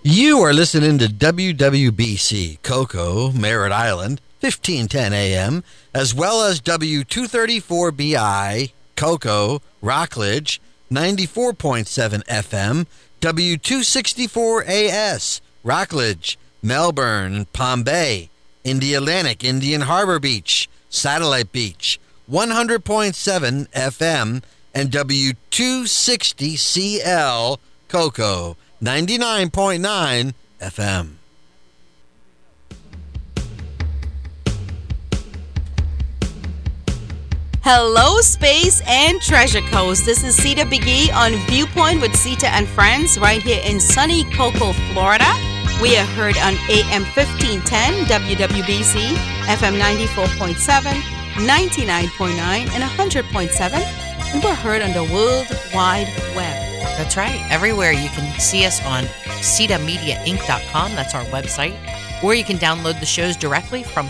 You are listening to WWBC Cocoa, Merritt Island, 1510 AM, as well as W234BI Cocoa, Rockledge, 94.7 FM, W264AS, Rockledge, Melbourne, Palm Bay, Indialantic, Indian Harbor Beach, Satellite Beach, 100.7 FM, and W260CL Cocoa, 99.9 FM. Hello, Space and Treasure Coast. This is Sita Biggie on Viewpoint with Sita and Friends right here in sunny Cocoa, Florida. We are heard on AM 1510, WWBC, FM 94.7, 99.9, and 100.7. And we're heard on the World Wide Web. That's right. Everywhere. You can see us on sitamediainc.com. That's our website. Or you can download the shows directly from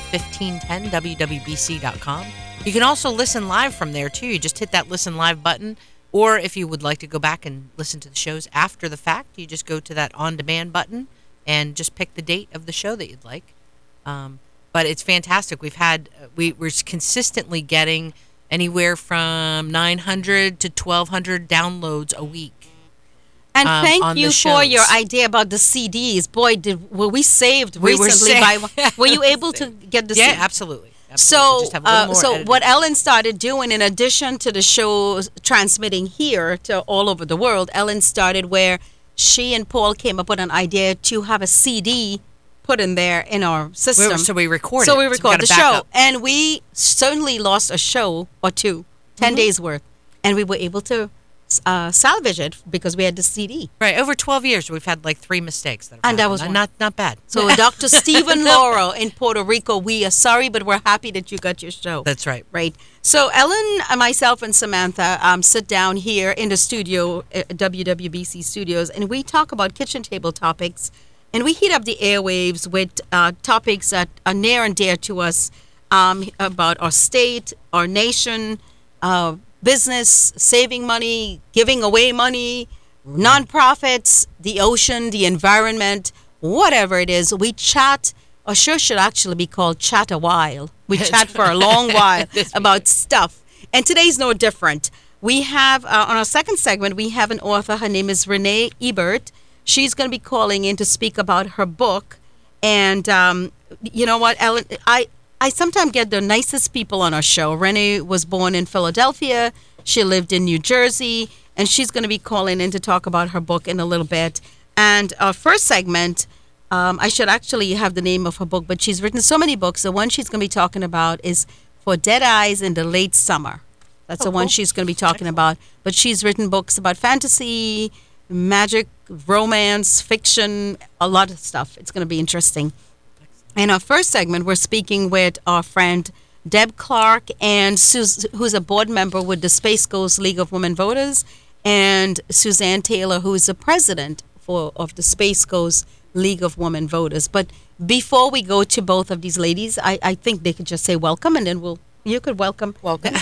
1510wwbc.com. You can also listen live from there, too. You just hit that Listen Live button. Or if you would like to go back and listen to the shows after the fact, you just go to that On Demand button and just pick the date of the show that you'd like. But it's fantastic. We're consistently getting anywhere from 900 to 1,200 downloads a week. And thank you for your idea about the CDs. Boy, were we saved recently were you able to get the CDs? Yeah, absolutely. So what Ellen started doing, in addition to the show transmitting here to all over the world, Ellen started where she and Paul came up with an idea to have a CD put in there in our system. So we recorded. So we record the show. And we certainly lost a show or two, 10 days worth. And we were able to salvage it because we had the CD. Right. Over 12 years, we've had like 3 mistakes. That was not bad. So Dr. Stephen Laurel in Puerto Rico, we are sorry, but we're happy that you got your show. That's right. Right. So Ellen, myself, and Samantha sit down here in the studio, WWBC Studios, and we talk about kitchen table topics. And we heat up the airwaves with topics that are near and dear to us about our state, our nation, business, saving money, giving away money, nonprofits, the ocean, the environment, whatever it is. We chat. Our show should actually be called Chat a While. We chat for a long while about stuff. And today's no different. We have, on our second segment, we have an author. Her name is Renee Ebert. She's going to be calling in to speak about her book. And you know what, Ellen, I sometimes get the nicest people on our show. Renee was born in Philadelphia. She lived in New Jersey. And she's going to be calling in to talk about her book in a little bit. And our first segment, I should actually have the name of her book, but she's written so many books. The one she's going to be talking about is For Dead Eyes in the Late Summer. That's the one she's going to be talking about. But she's written books about fantasy, magic, romance, fiction, a lot of stuff. It's going to be interesting. In our first segment, we're speaking with our friend Deb Clark, and who's a board member with the Space Coast League of Women Voters, and Suzanne Taylor, who is the president of the Space Coast League of Women Voters. But before we go to both of these ladies, I think they could just say welcome, and then you could welcome. Welcome.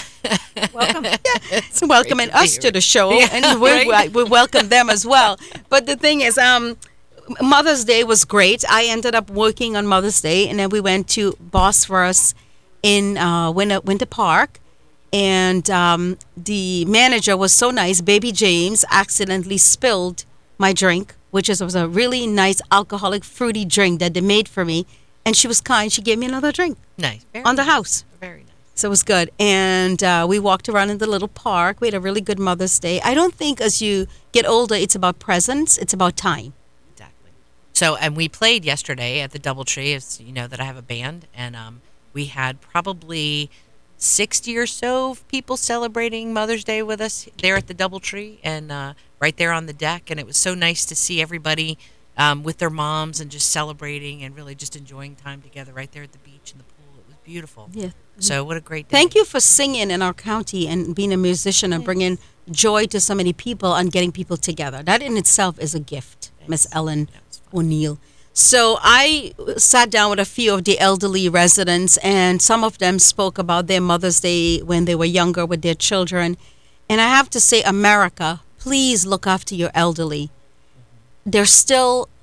Yeah, welcoming us to the show, and we welcome them as well. But the thing is, Mother's Day was great. I ended up working on Mother's Day, and then we went to Bosphorus in Winter Park, and the manager was so nice. Baby James accidentally spilled my drink, which was a really nice alcoholic fruity drink that they made for me, and she was kind. She gave me another drink. Nice. On the house. Very nice. So it was good. And we walked around in the little park. We had a really good Mother's Day. I don't think as you get older, it's about presents. It's about time. Exactly. So, and we played yesterday at the Doubletree. As you know that I have a band, and we had probably 60 or so people celebrating Mother's Day with us there at the Doubletree, and right there on the deck. And it was so nice to see everybody with their moms and just celebrating and really just enjoying time together right there at the beach and the pool. It was beautiful. Yeah. So what a great day. Thank you for singing in our county and being a musician and bringing joy to so many people and getting people together. That in itself is a gift, Miss Ellen O'Neill. So I sat down with a few of the elderly residents, and some of them spoke about their Mother's Day when they were younger with their children. And I have to say, America, please look after your elderly. There's still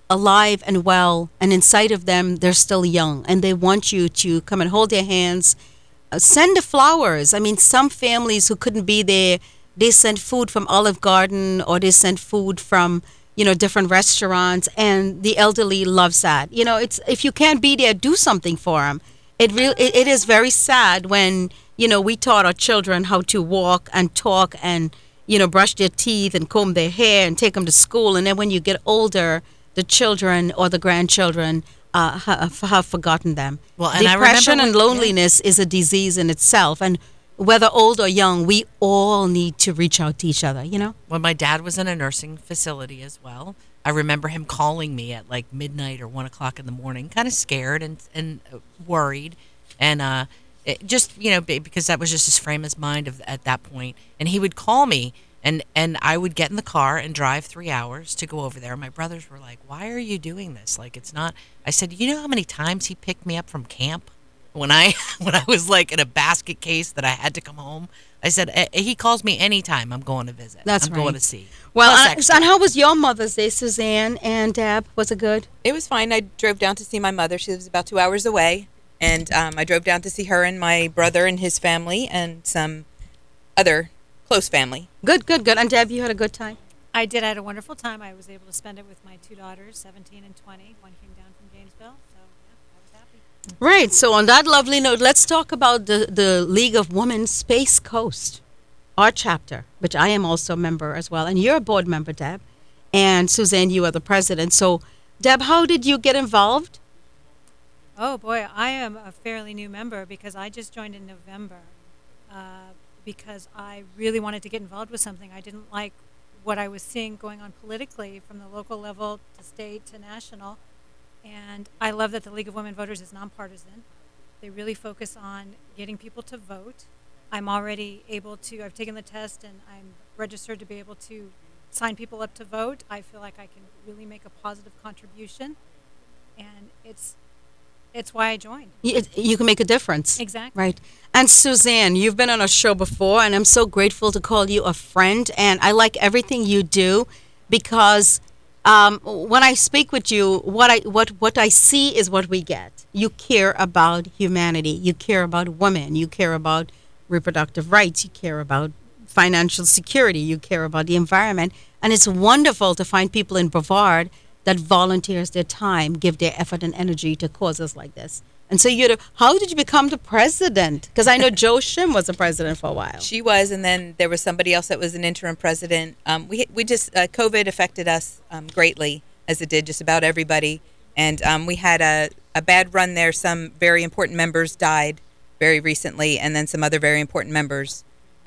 alive and well, and inside of them, they're still young, and they want you to come and hold their hands. Send the flowers. I mean, some families who couldn't be there, they sent food from Olive Garden, or they sent food from, different restaurants, and the elderly loves that. It's, if you can't be there, do something for them. It is very sad when, we taught our children how to walk and talk and, brush their teeth and comb their hair and take them to school. And then when you get older, the children or the grandchildren have forgotten them. Well, and depression I remember and loneliness is a disease in itself. And whether old or young, we all need to reach out to each other, When my dad was in a nursing facility as well, I remember him calling me at like midnight or 1 o'clock in the morning, kind of scared and worried. And just, because that was just his frame of mind at that point. And he would call me, and I would get in the car and drive 3 hours to go over there. My brothers were like, "Why are you doing this? Like, it's not." I said, "You know how many times he picked me up from camp when I was like in a basket case that I had to come home?" I said, "He calls me anytime I'm going to visit. I'm going to see." Well, and how was your Mother's Day, Suzanne and Deb? Was it good? It was fine. I drove down to see my mother. She lives about 2 hours away. And I drove down to see her and my brother and his family and some other close family. Good. And Deb, you had a good time? I did. I had a wonderful time. I was able to spend it with my two daughters, 17 and 20. One came down from Janesville, so yeah, I was happy. Right. So on that lovely note, let's talk about the League of Women Space Coast, our chapter, which I am also a member as well. And you're a board member, Deb. And Suzanne, you are the president. So, Deb, how did you get involved? Oh, boy, I am a fairly new member because I just joined in November because I really wanted to get involved with something. I didn't like what I was seeing going on politically from the local level to state to national. And I love that the League of Women Voters is nonpartisan. They really focus on getting people to vote. I'm already able to, I've taken the test and I'm registered to be able to sign people up to vote. I feel like I can really make a positive contribution. And it's why I joined. You can make a difference. Exactly. Right. And Suzanne, you've been on a show before, and I'm so grateful to call you a friend. And I like everything you do because when I speak with you, what I see is what we get. You care about humanity. You care about women. You care about reproductive rights. You care about financial security. You care about the environment. And it's wonderful to find people in Brevard that volunteers their time, give their effort and energy to causes like this. And so how did you become the president? Because I know Jo Shim was the president for a while. She was, and then there was somebody else that was an interim president. We just, COVID affected us greatly, as it did just about everybody. And we had a bad run there. Some very important members died very recently, and then some other very important members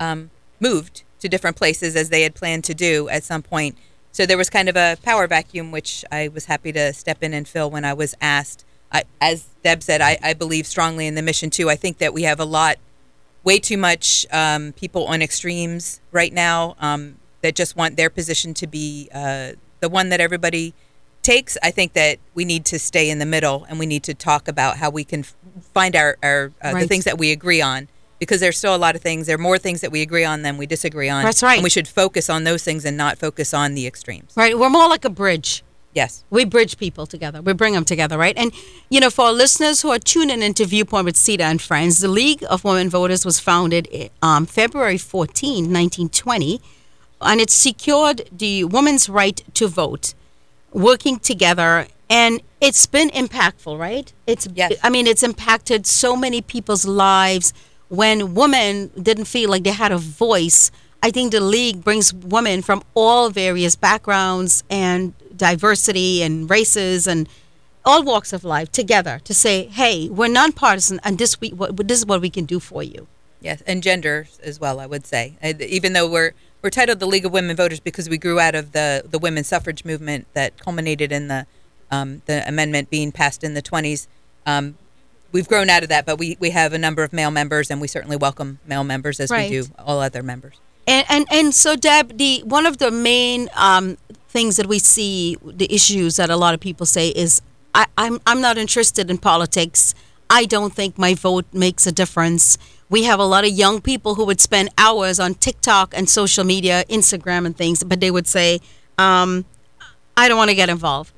moved to different places as they had planned to do at some point. So there was kind of a power vacuum, which I was happy to step in and fill when I was asked. As Deb said, I believe strongly in the mission, too. I think that we have way too much people on extremes right now that just want their position to be the one that everybody takes. I think that we need to stay in the middle, and we need to talk about how we can find the things that we agree on. Because there's still a lot of things. There are more things that we agree on than we disagree on. That's right. And we should focus on those things and not focus on the extremes. Right. We're more like a bridge. Yes. We bridge people together. We bring them together, right? And, for our listeners who are tuning into Viewpoint with Sita and Friends, the League of Women Voters was founded February 14, 1920, and it secured the women's right to vote, working together. And it's been impactful, right? Yes. I mean, it's impacted so many people's lives. When women didn't feel like they had a voice, I think the League brings women from all various backgrounds and diversity and races and all walks of life together to say, hey, we're nonpartisan, and this is what we can do for you. Yes, and gender as well, I would say. Even though we're titled the League of Women Voters because we grew out of the women's suffrage movement that culminated in the amendment being passed in the 20s. We've grown out of that, but we have a number of male members, and we certainly welcome male members as we do all other members. And so, Deb, one of the main things that we see, the issues that a lot of people say is, I'm not interested in politics. I don't think my vote makes a difference. We have a lot of young people who would spend hours on TikTok and social media, Instagram and things, but they would say, I don't want to get involved.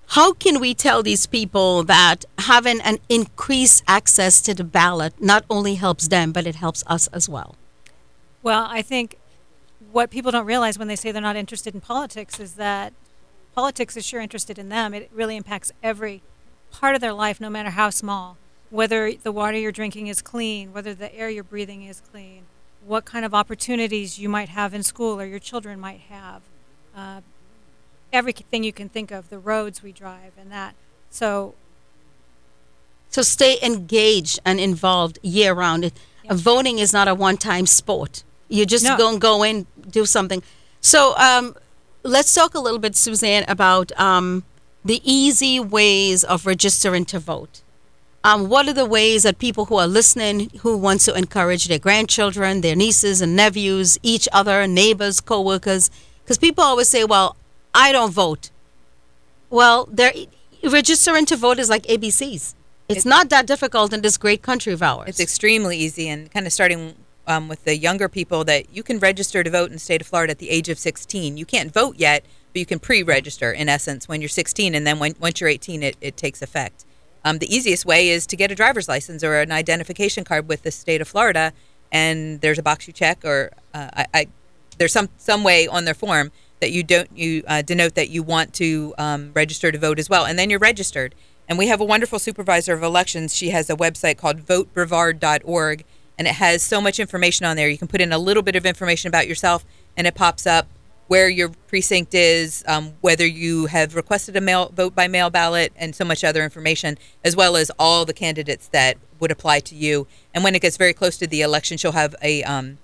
how can we tell these people that having an increased access to the ballot not only helps them, but it helps us as well? Well, I think what people don't realize when they say they're not interested in politics is that politics is sure interested in them. It really impacts every part of their life, no matter how small. Whether the water you're drinking is clean, whether the air you're breathing is clean, what kind of opportunities you might have in school or your children might have. Everything you can think of, the roads we drive and that. So stay engaged and involved year round. Voting is not a one-time sport. You just No. go in, do something. So let's talk a little bit, Suzanne, about the easy ways of registering to vote. What are the ways that people who are listening, who want to encourage their grandchildren, their nieces and nephews, each other, neighbors, co-workers? Because people always say, well, I don't vote. Well, registering to vote is like ABCs. It's not that difficult in this great country of ours. It's extremely easy, and kind of starting with the younger people, that you can register to vote in the state of Florida at the age of 16. You can't vote yet, but you can pre-register, in essence, when you're 16, and then once you're 18, it takes effect. The easiest way is to get a driver's license or an identification card with the state of Florida, and there's a box you check, or there's some way on their form that you denote that you want to register to vote as well, and then you're registered. And we have a wonderful supervisor of elections. She has a website called votebrevard.org, and it has so much information on there. You can put in a little bit of information about yourself, and it pops up where your precinct is, whether you have requested a vote by mail ballot, and so much other information, as well as all the candidates that would apply to you. And when it gets very close to the election, she'll have a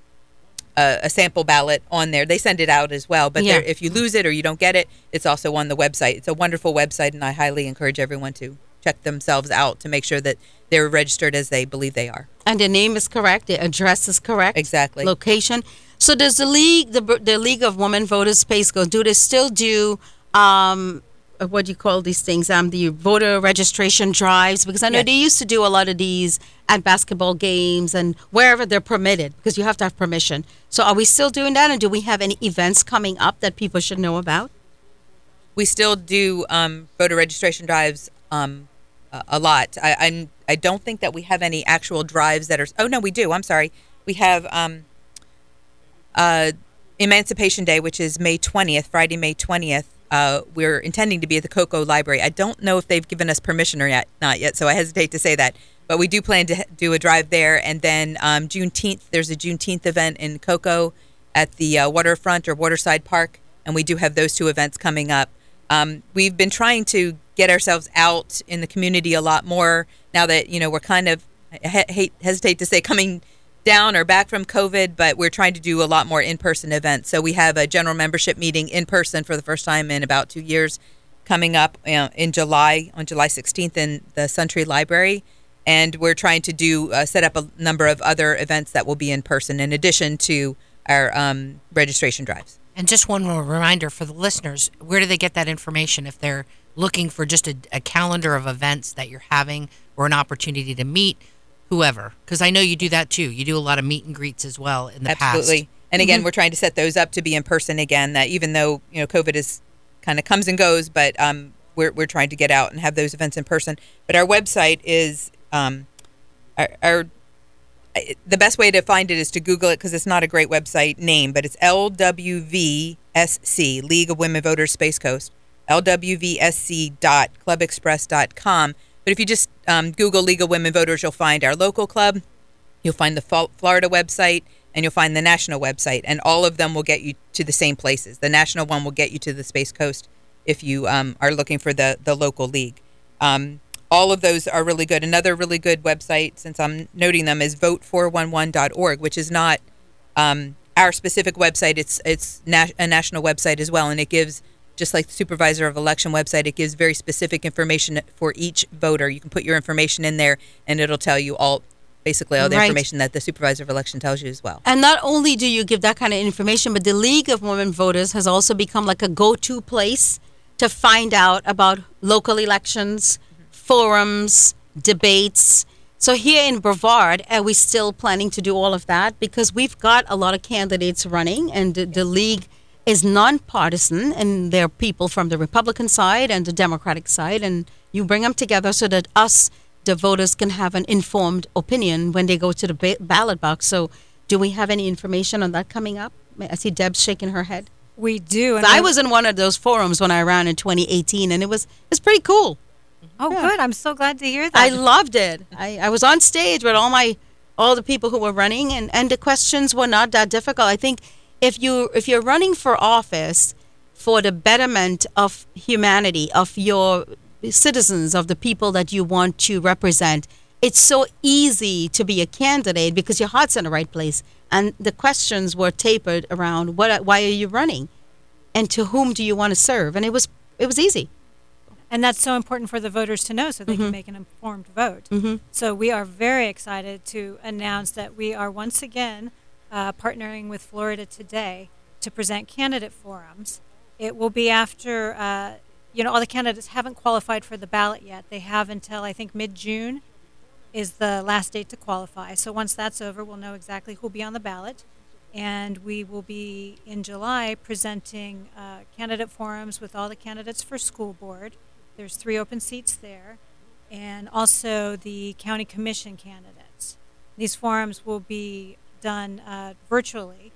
sample ballot on there. They send it out as well, but if you lose it or you don't get it, it's also on the website. It's a wonderful website, and I highly encourage everyone to check themselves out to make sure that they're registered as they believe they are. And their name is correct, their address is correct. Exactly. Location. So does the League of Women Voters Space Coast, do they still do what do you call these things? The voter registration drives? Because I know they used to do a lot of these at basketball games and wherever they're permitted, because you have to have permission. So are we still doing that, and do we have any events coming up that people should know about? We still do voter registration drives a lot. I don't think that we have any actual drives that are. Oh no, we do. I'm sorry. We have Emancipation Day, which is May 20th, Friday, May 20th. We're intending to be at the Cocoa Library. I don't know if they've given us permission or not yet, so I hesitate to say that. But we do plan to do a drive there. And then Juneteenth, there's a Juneteenth event in Cocoa at the waterfront or waterside park, and we do have those two events coming up. We've been trying to get ourselves out in the community a lot more now that, we're kind of, hesitate to say coming down or back from COVID, but we're trying to do a lot more in-person events. So we have a general membership meeting in person for the first time in about 2 years coming up in July, on July 16th in the Suntree Library. And we're trying to set up a number of other events that will be in person in addition to our registration drives. And just one more reminder for the listeners, where do they get that information if they're looking for just a calendar of events that you're having or an opportunity to meet whoever? Because I know you do that too. You do a lot of meet and greets as well in the past. Absolutely. And again, we're trying to set those up to be in person again, that even though, COVID is kind of comes and goes, but we're trying to get out and have those events in person. But our website is the best way to find it is to Google it, because it's not a great website name, but it's LWVSC, League of Women Voters Space Coast, lwvsc.clubexpress.com. But if you just Google League of Women Voters, you'll find our local club, you'll find the Florida website, and you'll find the national website, and all of them will get you to the same places. The national one will get you to the Space Coast if you are looking for the local league. All of those are really good. Another really good website, since I'm noting them, is vote411.org, which is not our specific website. It's a national website as well, and it gives, just like the supervisor of election website, it gives very specific information for each voter. You can put your information in there, and it'll tell you basically all the information that the supervisor of election tells you as well. And not only do you give that kind of information, but the League of Women Voters has also become like a go-to place to find out about local elections, forums, debates. So here in Brevard, are we still planning to do all of that? Because we've got a lot of candidates running, and the League is nonpartisan, and they're people from the Republican side and the Democratic side, and you bring them together so that us, the voters, can have an informed opinion when they go to the ballot box. So, do we have any information on that coming up? I see Deb shaking her head. We do. I was in one of those forums when I ran in 2018, and it's pretty cool. Oh, Yeah. good. I'm so glad to hear that. I loved it. I was on stage with all the people who were running, and the questions were not that difficult. I think if you're running for office for the betterment of humanity, of your citizens, of the people that you want to represent, it's so easy to be a candidate because your heart's in the right place. And the questions were tapered around why are you running, and to whom do you want to serve, and it was easy. And that's so important for the voters to know so they can make an informed vote. So we are very excited to announce that we are once again partnering with Florida Today to present candidate forums. It will be after, all the candidates haven't qualified for the ballot yet. They have until, I think, mid-June is the last date to qualify. So once that's over, we'll know exactly who will be on the ballot. And we will be, in July, presenting candidate forums with all the candidates for school board. There's 3 open seats there, and also the county commission candidates. These forums will be done virtually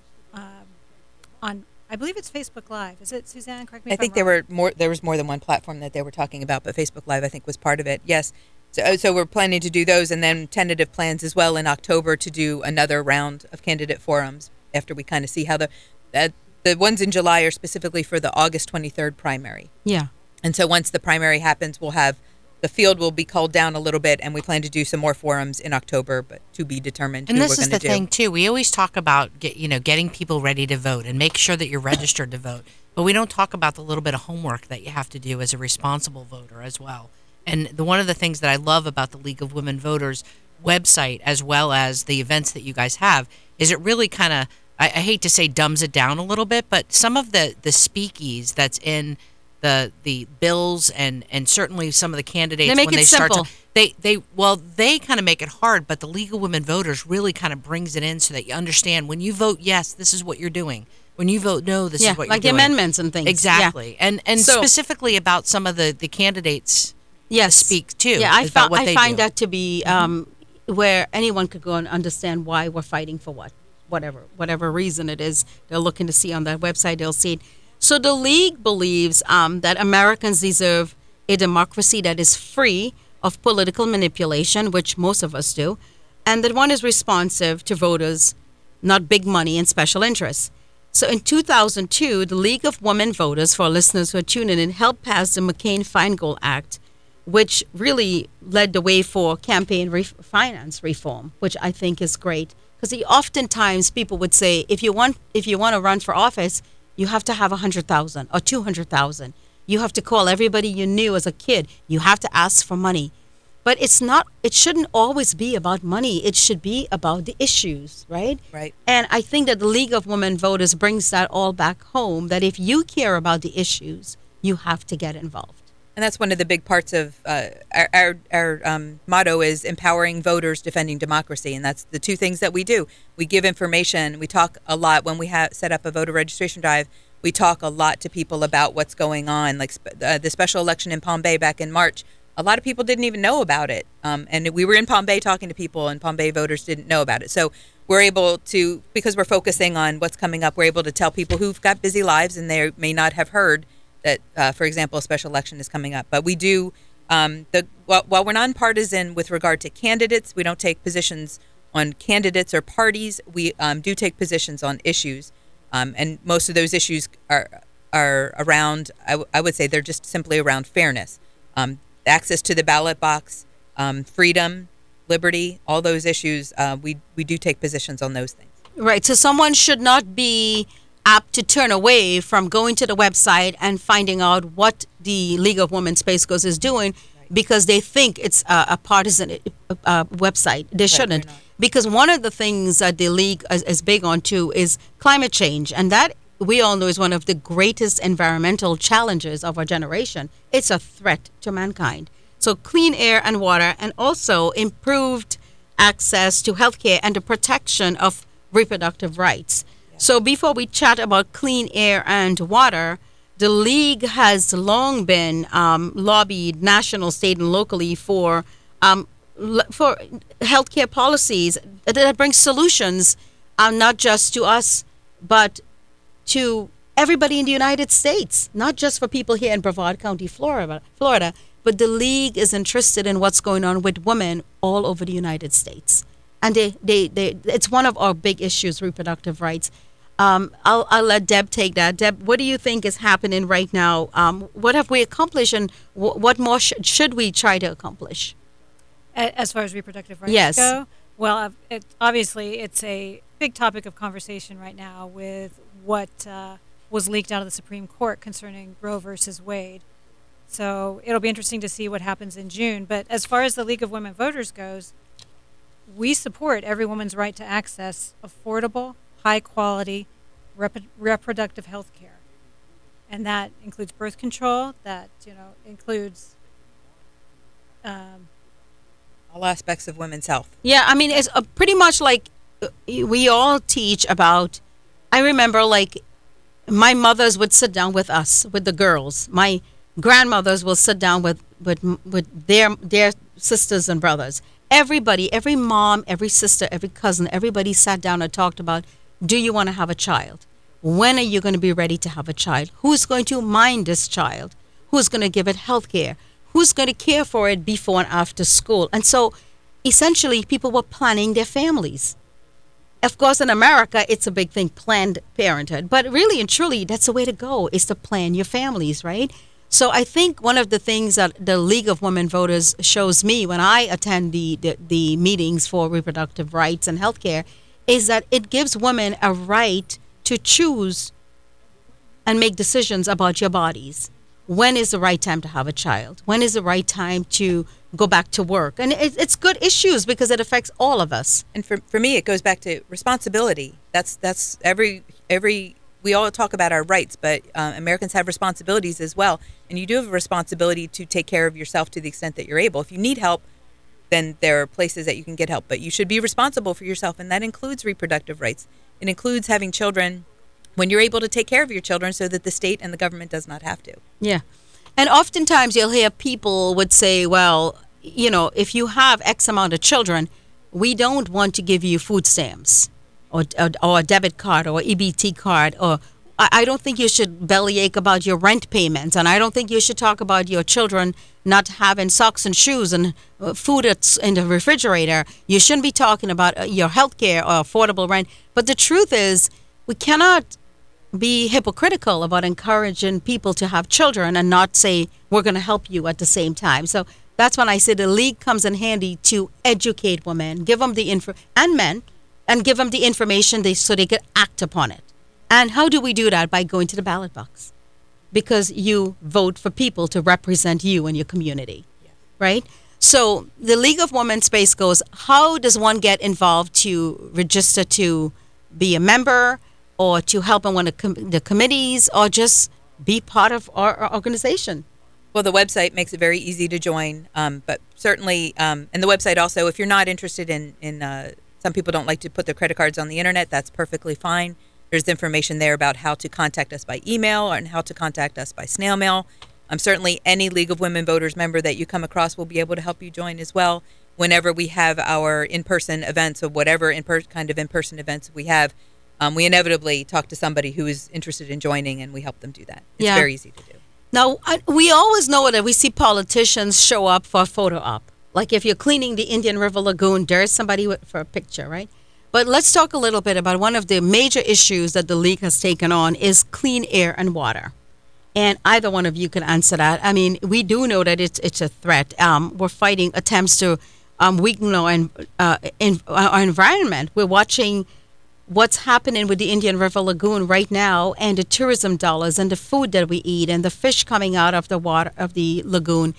on, I believe it's Facebook Live. Is it, Suzanne? Correct me I if think I'm wrong. there was more than one platform that they were talking about, but Facebook Live, I think, was part of it. Yes. So we're planning to do those, and then tentative plans as well in October to do another round of candidate forums after we kind of see how the ones in July are specifically for the August 23rd primary. Yeah. And so once the primary happens, the field will be culled down a little bit, and we plan to do some more forums in October, but to be determined And who this we're is going the to do. thing too. We always talk about getting people ready to vote and make sure that you're registered to vote, but we don't talk about the little bit of homework that you have to do as a responsible voter as well. And one of the things that I love about the League of Women Voters website, as well as the events that you guys have, is it really kind of, I hate to say dumbs it down a little bit, but some of the speakies that's in the bills and certainly some of the candidates They make when it they start simple. they kind of make it hard, but the League of Women Voters really kind of brings it in so that you understand when you vote yes, this is what you're doing. When you vote no, this is what you're like the doing. amendments and things. Exactly. Yeah. And So- specifically about some of the candidates speak too. Yeah, I about what they find do. that to be where anyone could go and understand why we're fighting for whatever reason it is they're looking to see on that website. They'll see it. So the League believes that Americans deserve a democracy that is free of political manipulation, which most of us do, and that one is responsive to voters, not big money and special interests. So in 2002, the League of Women Voters, for our listeners who are tuning in, helped pass the McCain-Feingold Act, which really led the way for campaign finance reform, which I think is great. Because oftentimes people would say, if you want to run for office, you have to have 100,000 or 200,000. You have to call everybody you knew as a kid. You have to ask for money. But it shouldn't always be about money. It should be about the issues, right? Right. And I think that the League of Women Voters brings that all back home, that if you care about the issues, you have to get involved. And that's one of the big parts of our motto is empowering voters, defending democracy. And that's the two things that we do. We give information. We talk a lot when we set up a voter registration drive. We talk a lot to people about what's going on. Like the special election in Palm Bay back in March, a lot of people didn't even know about it. And we were in Palm Bay talking to people, and Palm Bay voters didn't know about it. So we're able to, because we're focusing on what's coming up, we're able to tell people who've got busy lives and they may not have heard that, for example, a special election is coming up. But we do, while we're nonpartisan with regard to candidates, we don't take positions on candidates or parties. We do take positions on issues. And most of those issues are around, I would say they're just simply around fairness. Access to the ballot box, freedom, liberty, all those issues, we do take positions on those things. Right. So someone should not be apt to turn away from going to the website and finding out what the League of Women Space Ghosts is doing because they think it's a partisan website. They shouldn't. Because one of the things that the League is big on, too, is climate change. And that, we all know, is one of the greatest environmental challenges of our generation. It's a threat to mankind. So clean air and water, and also improved access to healthcare and the protection of reproductive rights. So before we chat about clean air and water, the league has long been lobbied national, state, and locally for healthcare policies that bring solutions, not just to us, but to everybody in the United States, not just for people here in Brevard County, Florida, but the league is interested in what's going on with women all over the United States. And it's one of our big issues, reproductive rights. I'll let Deb take that. Deb, what do you think is happening right now? What have we accomplished, and what more should we try to accomplish? As far as reproductive rights Yes. go, well, obviously it's a big topic of conversation right now with what was leaked out of the Supreme Court concerning Roe versus Wade. So it'll be interesting to see what happens in June. But as far as the League of Women Voters goes, we support every woman's right to access affordable, high-quality reproductive health care. And that includes birth control, that includes All aspects of women's health. Yeah, I mean, it's pretty much like we all teach about. I remember, like, my mothers would sit down with us, with the girls. My grandmothers will sit down with their sisters and brothers. Everybody, every mom, every sister, every cousin, everybody sat down and talked about, do you want to have a child? When are you going to be ready to have a child? Who's going to mind this child? Who's going to give it health care? Who's going to care for it before and after school? And so essentially people were planning their families. Of course, in America, it's a big thing, Planned Parenthood. But really and truly, that's the way to go, is to plan your families, right? So I think one of the things that the League of Women Voters shows me when I attend the meetings for reproductive rights and healthcare is that it gives women a right to choose and make decisions about your bodies. When is the right time to have a child? When is the right time to go back to work? And it's good issues because it affects all of us. And for me, it goes back to responsibility. That's every we all talk about our rights, but Americans have responsibilities as well. And you do have a responsibility to take care of yourself to the extent that you're able. If you need help, then there are places that you can get help. But you should be responsible for yourself, and that includes reproductive rights. It includes having children when you're able to take care of your children so that the state and the government does not have to. Yeah. And oftentimes you'll hear people would say, well, if you have X amount of children, we don't want to give you food stamps or a debit card or EBT card, or I don't think you should bellyache about your rent payments, and I don't think you should talk about your children not having socks and shoes and food that's in the refrigerator. You shouldn't be talking about your health care or affordable rent. But the truth is, we cannot be hypocritical about encouraging people to have children and not say we're going to help you at the same time. So that's when I say the league comes in handy to educate women, give them the and men, and give them the information so they could act upon it. And how do we do that? By going to the ballot box, because you vote for people to represent you and your community, right? So the League of Women Space goes, how does one get involved to register to be a member, or to help on one of the committees, or just be part of our organization? Well, the website makes it very easy to join, but certainly, and the website also, if you're not interested in some people don't like to put their credit cards on the internet, that's perfectly fine. There's information there about how to contact us by email and how to contact us by snail mail. Certainly, any League of Women Voters member that you come across will be able to help you join as well. Whenever we have our in-person events, or whatever kind of in-person events we have, we inevitably talk to somebody who is interested in joining, and we help them do that. It's very easy to do. Now, we always know that we see politicians show up for a photo op. Like if you're cleaning the Indian River Lagoon, there's somebody for a picture, right? But let's talk a little bit about one of the major issues that the league has taken on is clean air and water. And either one of you can answer that. I mean, we do know that it's a threat. We're fighting attempts to weaken our environment. We're watching what's happening with the Indian River Lagoon right now, and the tourism dollars and the food that we eat and the fish coming out of the water of the lagoon.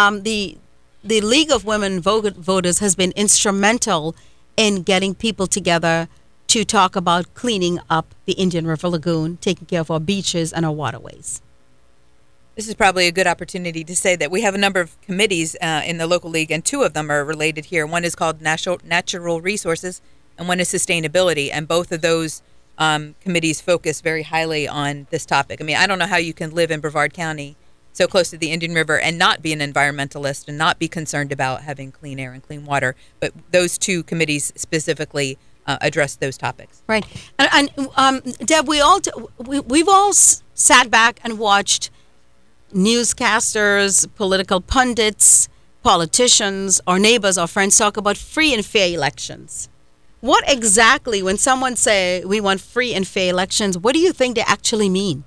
The League of Women Voters has been instrumental in getting people together to talk about cleaning up the Indian River Lagoon, taking care of our beaches and our waterways. This is probably a good opportunity to say that we have a number of committees in the local league, and two of them are related here. One is called Natural Resources, and one is Sustainability. And both of those committees focus very highly on this topic. I mean, I don't know how you can live in Brevard County so close to the Indian River and not be an environmentalist and not be concerned about having clean air and clean water. But those two committees specifically address those topics. Right. Deb, we've all sat back and watched newscasters, political pundits, politicians, our neighbors, our friends talk about free and fair elections. What exactly, when someone say we want free and fair elections, what do you think they actually mean?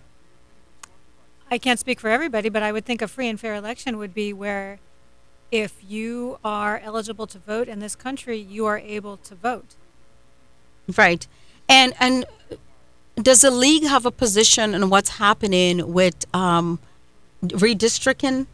I can't speak for everybody, but I would think a free and fair election would be where if you are eligible to vote in this country, you are able to vote. Right. And does the league have a position on what's happening with redistricting?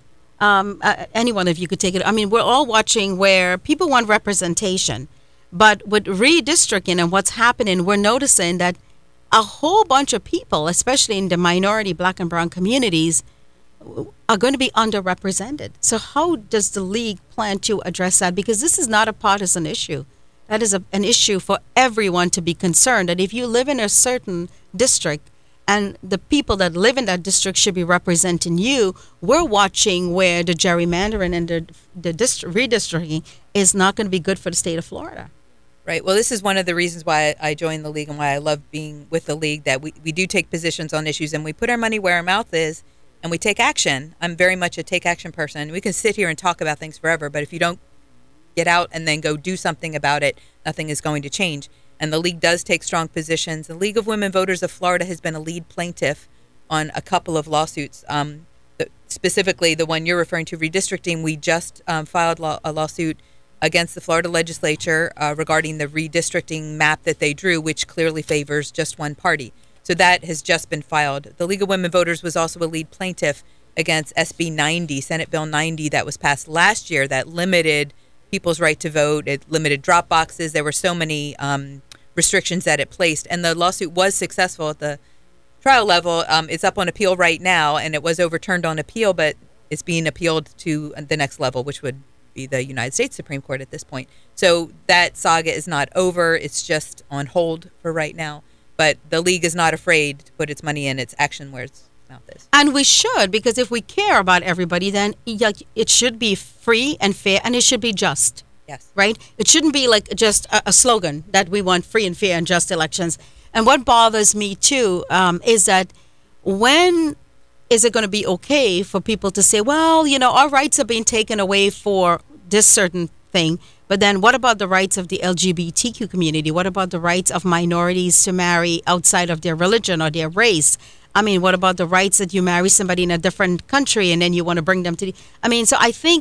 Anyone, if you could take it. I mean, we're all watching where people want representation. But with redistricting and what's happening, we're noticing that a whole bunch of people, especially in the minority black and brown communities, are going to be underrepresented. So how does the league plan to address that? Because this is not a partisan issue. That is an issue for everyone to be concerned that if you live in a certain district and the people that live in that district should be representing you, we're watching where the gerrymandering and the redistricting is not going to be good for the state of Florida. Right. Well, this is one of the reasons why I joined the league and why I love being with the league, that we do take positions on issues and we put our money where our mouth is and we take action. I'm very much a take action person. We can sit here and talk about things forever, but if you don't get out and then go do something about it, nothing is going to change. And the league does take strong positions. The League of Women Voters of Florida has been a lead plaintiff on a couple of lawsuits. Specifically, the one you're referring to, redistricting, we just filed a lawsuit against the Florida legislature regarding the redistricting map that they drew, which clearly favors just one party. So that has just been filed. The League of Women Voters was also a lead plaintiff against SB 90, Senate Bill 90, that was passed last year that limited people's right to vote. It limited drop boxes. There were so many restrictions that it placed. And the lawsuit was successful at the trial level. It's up on appeal right now, and it was overturned on appeal, but it's being appealed to the next level, which would be the United States Supreme Court at this point. So that saga is not over. It's just on hold for right now. But the league is not afraid to put its money in its action where its mouth is. And we should, because if we care about everybody, then it should be free and fair, and it should be just. Yes. Right? It shouldn't be like just a slogan that we want free and fair and just elections. And what bothers me, too, is that when is it going to be okay for people to say, well, you know, our rights are being taken away for this certain thing, but then what about the rights of the LGBTQ community? What about the rights of minorities to marry outside of their religion or their race? I mean, what about the rights that you marry somebody in a different country and then you want to bring them to so I think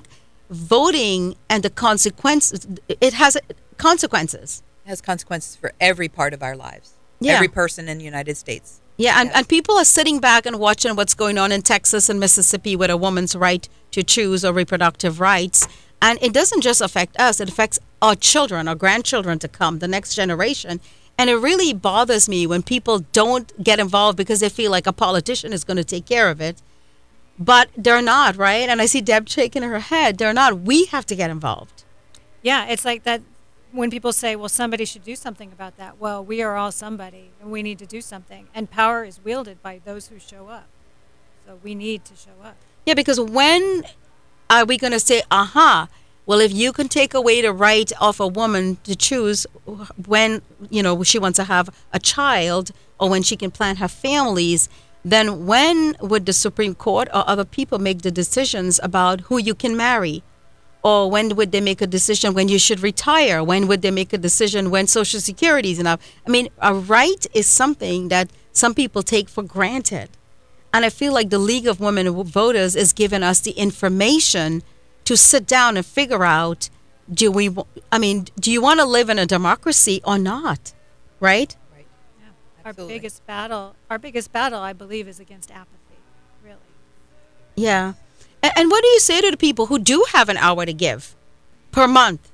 voting and the consequences, it has consequences. It has consequences for every part of our lives. Yeah. Every person in the United States. Yeah, and people are sitting back and watching what's going on in Texas and Mississippi with a woman's right to choose or reproductive rights. And it doesn't just affect us, it affects our children, our grandchildren to come, the next generation. And it really bothers me when people don't get involved because they feel like a politician is going to take care of it. But they're not, right? And I see Deb shaking her head. They're not. We have to get involved. Yeah, it's like that when people say, well, somebody should do something about that. Well, we are all somebody, and we need to do something. And power is wielded by those who show up. So we need to show up. Yeah, because when are we going to say, well, if you can take away the right of a woman to choose when, you know, she wants to have a child or when she can plan her families, then when would the Supreme Court or other people make the decisions about who you can marry? Or when would they make a decision when you should retire? When would they make a decision when Social Security is enough? I mean, a right is something that some people take for granted. And I feel like the League of Women Voters is giving us the information to sit down and figure out, do you want to live in a democracy or not? Right? Right. Yeah. Absolutely. Our biggest battle, I believe, is against apathy, really. Yeah. And what do you say to the people who do have an hour to give per month?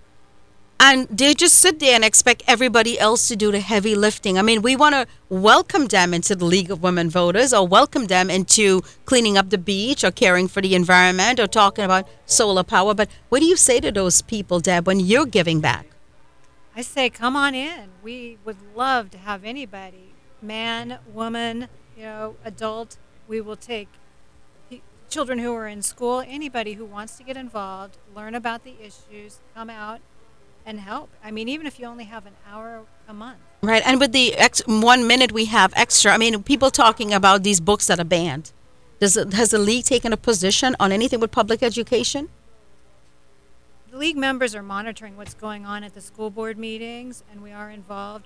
And they just sit there and expect everybody else to do the heavy lifting. I mean, we want to welcome them into the League of Women Voters or welcome them into cleaning up the beach or caring for the environment or talking about solar power. But what do you say to those people, Deb, when you're giving back? I say, come on in. We would love to have anybody man, woman, adult. We will take children who are in school, anybody who wants to get involved, learn about the issues, come out and help. I mean, even if you only have an hour a month. Right, and with the 1 minute we have extra, I mean, people talking about these books that are banned. Has the league taken a position on anything with public education? The league members are monitoring what's going on at the school board meetings, and we are involved.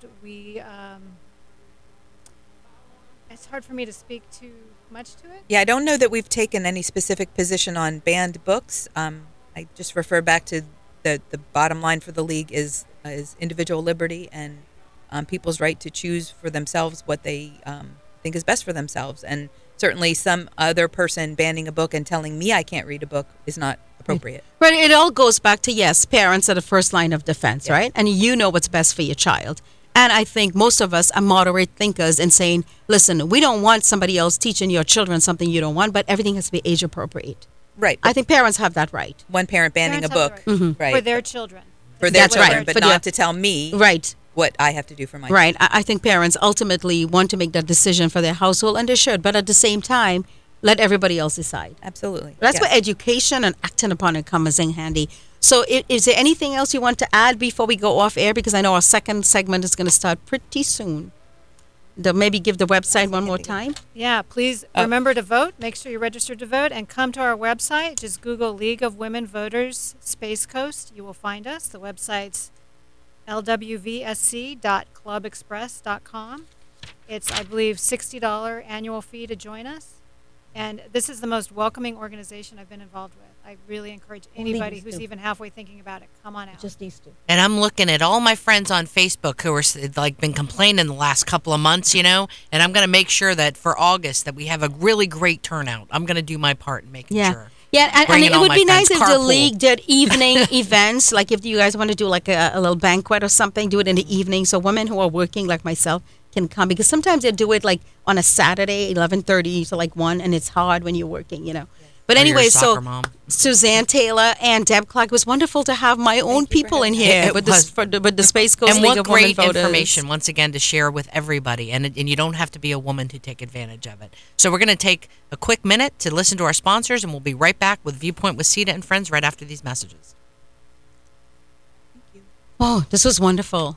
It's hard for me to speak too much to it. Yeah, I don't know that we've taken any specific position on banned books. I just refer back to the bottom line for the league is individual liberty and people's right to choose for themselves what they think is best for themselves. And certainly some other person banning a book and telling me I can't read a book is not appropriate. Right, it all goes back to, yes, parents are the first line of defense, right? And you know what's best for your child. And I think most of us are moderate thinkers in saying, listen, we don't want somebody else teaching your children something you don't want, but everything has to be age appropriate. Right. I think parents have that right. One parent banning Parents a have book the right. right. For their children. For their That's children, right. but For not the- to tell me Right. what I have to do for my Right. I think parents ultimately want to make that decision for their household, and they should. But at the same time, let everybody else decide. Absolutely. That's Yes. where education and acting upon it comes in handy. So is there anything else you want to add before we go off air? Because I know our second segment is going to start pretty soon. Maybe give the website one more time. Yeah, please remember to vote. Make sure you're registered to vote and come to our website. Just Google League of Women Voters Space Coast. You will find us. The website's lwvsc.clubexpress.com. It's, I believe, $60 annual fee to join us. And this is the most welcoming organization I've been involved with. I really encourage anybody these who's two. even halfway thinking about it, come on out. Just these two. And I'm looking at all my friends on Facebook who are been complaining the last couple of months, and I'm going to make sure that for August that we have a really great turnout. I'm going to do my part in making sure. Yeah, and Bringing it all would my be nice friends, if the carpool. league did evening events. Like if you guys want to do like a little banquet or something, do it in the evening so women who are working like myself can come. Because sometimes they do it like on a Saturday, 11:30 to like 1, and it's hard when you're working, But Or you're a anyway, soccer so mom. Suzanne Taylor and Deb Clark, it was wonderful to have my own people in here It with was. the Space Coast And League what of Women great Voters. information, once again, to share with everybody. And you don't have to be a woman to take advantage of it. So we're going to take a quick minute to listen to our sponsors, and we'll be right back with Viewpoint with Sita and Friends right after these messages. Oh, this was wonderful.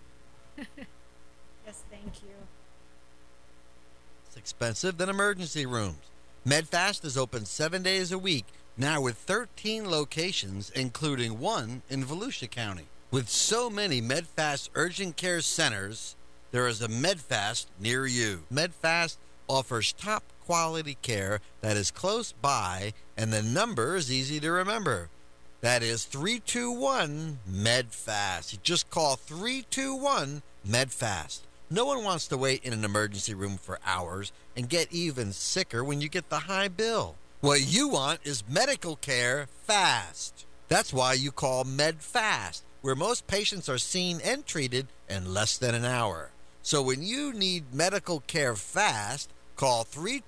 Yes, thank you. It's expensive than emergency rooms. MedFast is open 7 days a week, now with 13 locations, including one in Volusia County. With so many MedFast urgent care centers, there is a MedFast near you. MedFast offers top quality care that is close by, and the number is easy to remember. That is 321-MEDFAST. You just call 321-MEDFAST. No one wants to wait in an emergency room for hours and get even sicker when you get the high bill. What you want is medical care fast. That's why you call MedFast, where most patients are seen and treated in less than an hour. So when you need medical care fast, call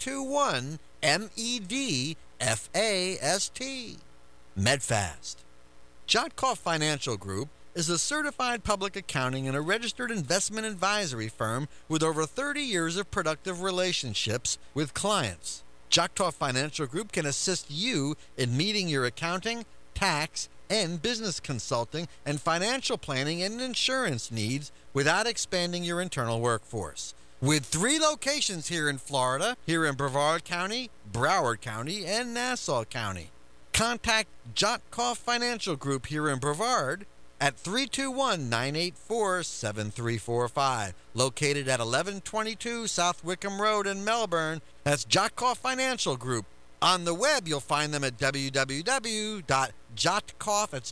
321-MEDFAST. MedFast. Jotkoff Financial Group is a certified public accounting and a registered investment advisory firm with over 30 years of productive relationships with clients. Jotkoff Financial Group can assist you in meeting your accounting, tax, and business consulting and financial planning and insurance needs without expanding your internal workforce. With 3 locations here in Florida, here in Brevard County, Broward County, and Nassau County. Contact Jotkoff Financial Group here in Brevard at 321-984-7345, located at 1122 South Wickham Road in Melbourne. That's Jotkoff Financial Group. On the web, you'll find them at www.jotkoff, that's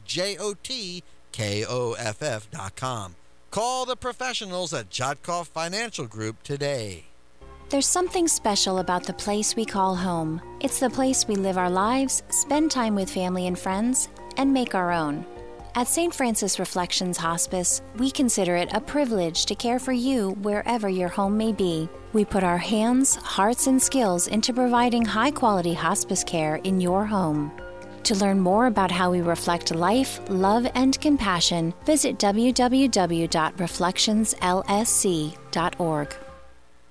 JOTKOFF.com. Call the professionals at Jotkoff Financial Group today. There's something special about the place we call home. It's the place we live our lives, spend time with family and friends, and make our own. At St. Francis Reflections Hospice, we consider it a privilege to care for you wherever your home may be. We put our hands, hearts, and skills into providing high-quality hospice care in your home. To learn more about how we reflect life, love, and compassion, visit www.reflectionslsc.org.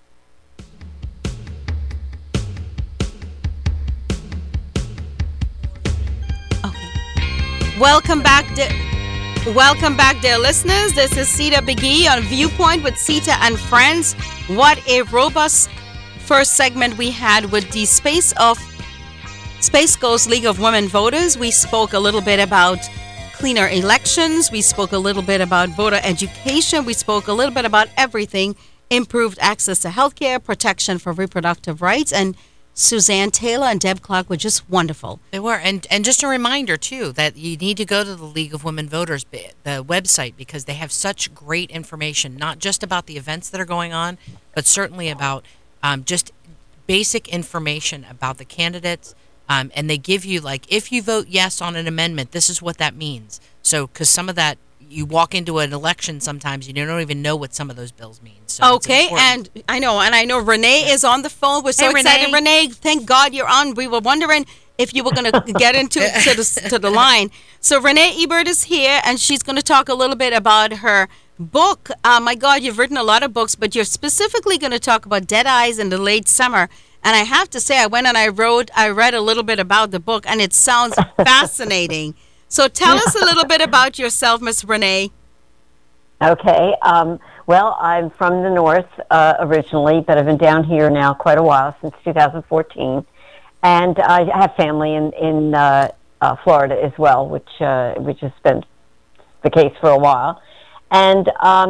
Welcome back, dear listeners. This is Sita Biggie on Viewpoint with Sita and Friends. What a robust first segment we had with the Space Coast League of Women Voters. We spoke a little bit about cleaner elections. We spoke a little bit about voter education. We spoke a little bit about everything. Improved access to healthcare, protection for reproductive rights, and Suzanne Taylor and Deb Clark were just wonderful. They were. And just a reminder, too, that you need to go to the League of Women Voters, the website, because they have such great information, not just about the events that are going on, but certainly about just basic information about the candidates. And they give you, like, if you vote yes on an amendment, this is what that means. So, because some of that, you walk into an election sometimes, you don't even know what some of those bills mean. So okay, and I know Renee is on the phone. We're so excited. Renee, thank God you're on. We were wondering if you were going to get into to the line. So Renee Ebert is here, and she's going to talk a little bit about her book. My God, you've written a lot of books, but you're specifically going to talk about Dead Eyes in the Late Summer. And I have to say, I went and I read a little bit about the book, and it sounds fascinating. So tell us a little bit about yourself, Miss Renee. Okay. Well, I'm from the North originally, but I've been down here now quite a while, since 2014. And I have family in Florida as well, which has been the case for a while. And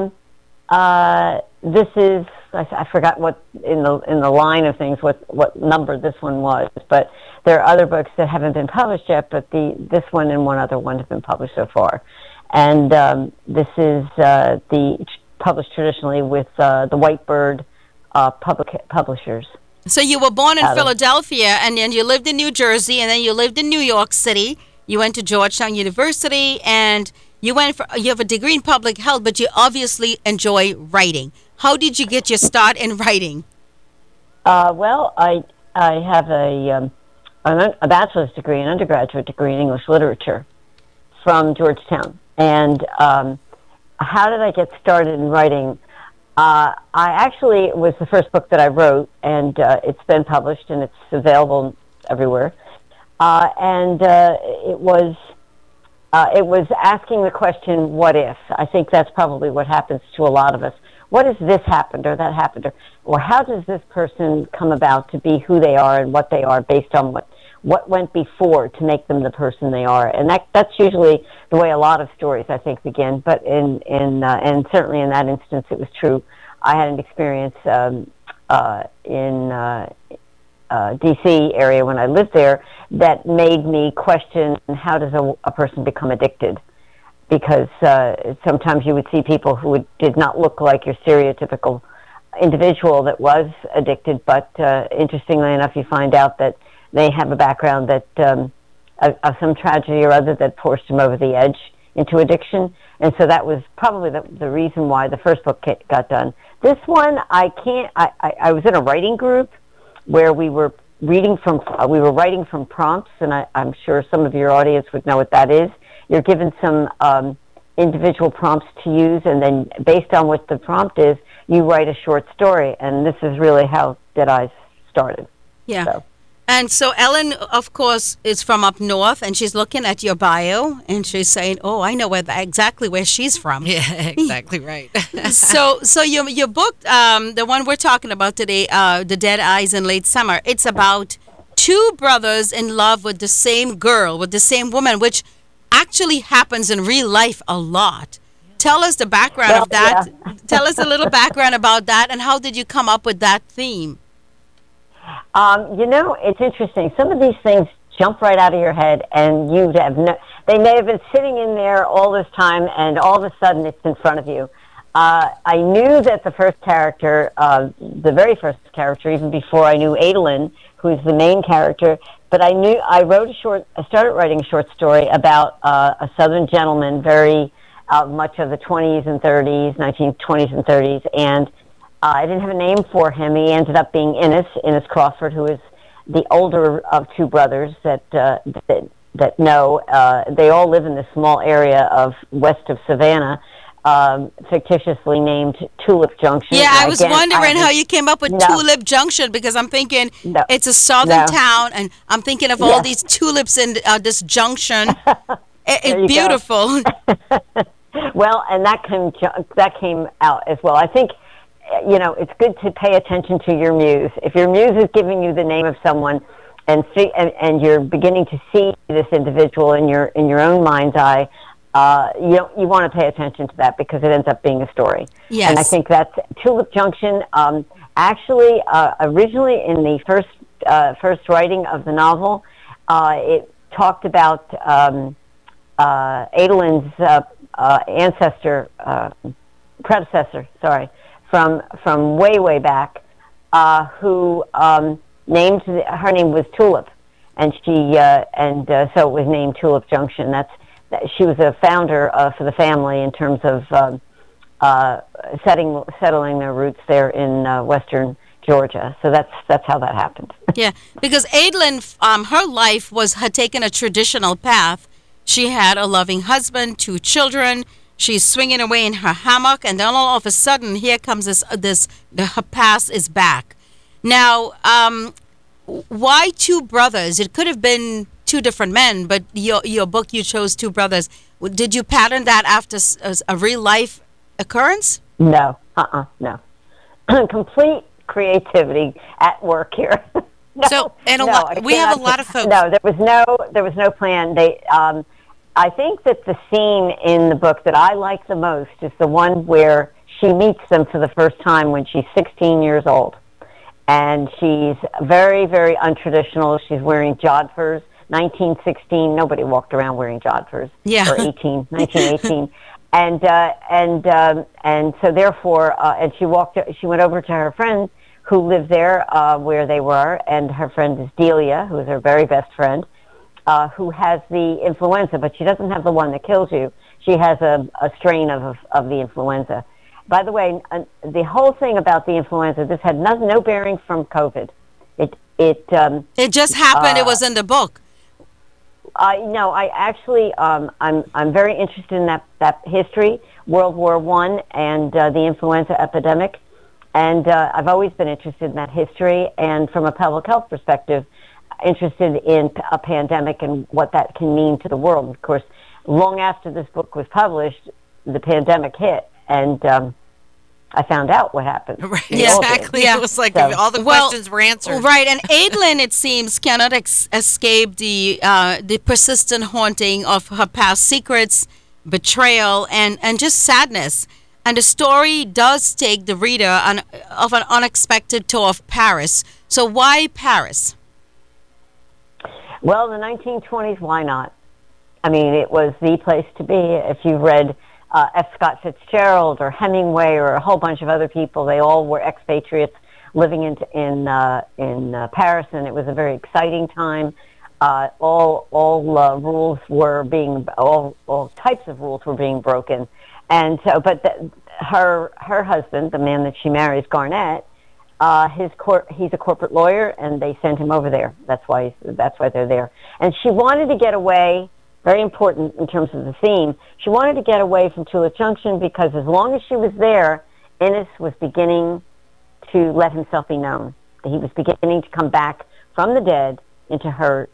this is, I forgot what in the line of things what number this one was, but there are other books that haven't been published yet, but this one and one other one have been published so far. And this is published traditionally with the Whitebird publishers. So you were born in Philadelphia, and then you lived in New Jersey, and then you lived in New York City. You went to Georgetown University, and you have a degree in public health, but you obviously enjoy writing. How did you get your start in writing? Well, I have a bachelor's degree, an undergraduate degree in English literature from Georgetown. And how did I get started in writing? It was the first book that I wrote, and it's been published, and it's available everywhere. It was asking the question, what if? I think that's probably what happens to a lot of us. What if this happened or that happened? Or how does this person come about to be who they are and what they are based on what went before to make them the person they are? And that's usually the way a lot of stories, I think, begin. But and certainly in that instance, it was true. I had an experience in D.C. area when I lived there that made me question, how does a person become addicted? Because sometimes you would see people who did not look like your stereotypical individual that was addicted, but interestingly enough, you find out that they have a background that of some tragedy or other that forced them over the edge into addiction. And so that was probably the reason why the first book got done. This one, I was in a writing group where we were writing from prompts, and I'm sure some of your audience would know what that is. You're given some individual prompts to use, and then based on what the prompt is, you write a short story. And this is really how Dead Eyes started. Yeah. So. And so Ellen, of course, is from up north, and she's looking at your bio, and she's saying, "Oh, I know exactly where she's from." Yeah, exactly right. So your book, the one we're talking about today, The Dead Eyes in Late Summer, it's about two brothers in love with the same girl, with the same woman, which actually happens in real life a lot. Tell us the background of that. Yeah. Tell us a little background about that, and how did you come up with that theme? It's interesting. Some of these things jump right out of your head, and they may have been sitting in there all this time, and all of a sudden it's in front of you. I knew that the very first character, even before I knew Adolin, who's the main character, but I started writing a short story about a Southern gentleman, very much of the 1920s and 30s, and I didn't have a name for him. He ended up being Innes Crawford, who is the older of two brothers that know. They all live in this small area of west of Savannah, fictitiously named Tulip Junction. Yeah, I was wondering how you came up with Tulip Junction, because I'm thinking it's a southern town, and I'm thinking of all these tulips in this junction. There you go. Beautiful. Well, and that came out as well. I think, it's good to pay attention to your muse. If your muse is giving you the name of someone, and you're beginning to see this individual in your own mind's eye, you want to pay attention to that because it ends up being a story. Yes. And I think that's Tulip Junction. Actually, originally in the first writing of the novel, it talked about Adelaine's predecessor, from way back, who named her name was Tulip, and so it was named Tulip Junction. She was a founder for the family in terms of settling their roots there in western Georgia. So that's how that happened. Yeah, because Adeline, her life had taken a traditional path. She had a loving husband, 2 children. She's swinging away in her hammock, and then all of a sudden, here comes her past is back. Now, why 2 brothers? It could have been 2 different men, but your book, you chose 2 brothers. Did you pattern that after a real life occurrence? No, no. Complete creativity at work here. We have a lot of folks. No, there was no plan. I think that the scene in the book that I like the most is the one where she meets them for the first time when she's 16 years old. And she's very, very untraditional. She's wearing jodhpurs. 1916, nobody walked around wearing jodhpurs. Yeah. Or 1918. And so therefore, and she went over to her friend who lived there where they were, and her friend is Delia, who is her very best friend, who has the influenza, but she doesn't have the one that kills you. She has a strain of the influenza. By the way, the whole thing about the influenza, this had no bearing from COVID. It just happened. It was in the book. No, I actually, I'm very interested in that history, World War I and the influenza epidemic. And I've always been interested in that history, and from a public health perspective, interested in a pandemic and what that can mean to the world. Of course, long after this book was published, the pandemic hit, and I found out what happened. Right, exactly. Yeah. It was like all the questions were answered. Right, and Adeline, it seems, cannot escape the persistent haunting of her past secrets, betrayal, and just sadness. And the story does take the reader of an unexpected tour of Paris. So why Paris? Well, the 1920s, why not? I mean, it was the place to be. If you read F. Scott Fitzgerald or Hemingway or a whole bunch of other people, they all were expatriates living in Paris, and it was a very exciting time. All types of rules were being broken. And so, but her husband, the man that she marries, Garnett, he's a corporate lawyer, and they sent him over there. That's why they're there. And she wanted to get away. Very important in terms of the theme. She wanted to get away from Tulip Junction because as long as she was there, Innes was beginning to let himself be known. He was beginning to come back from the dead into her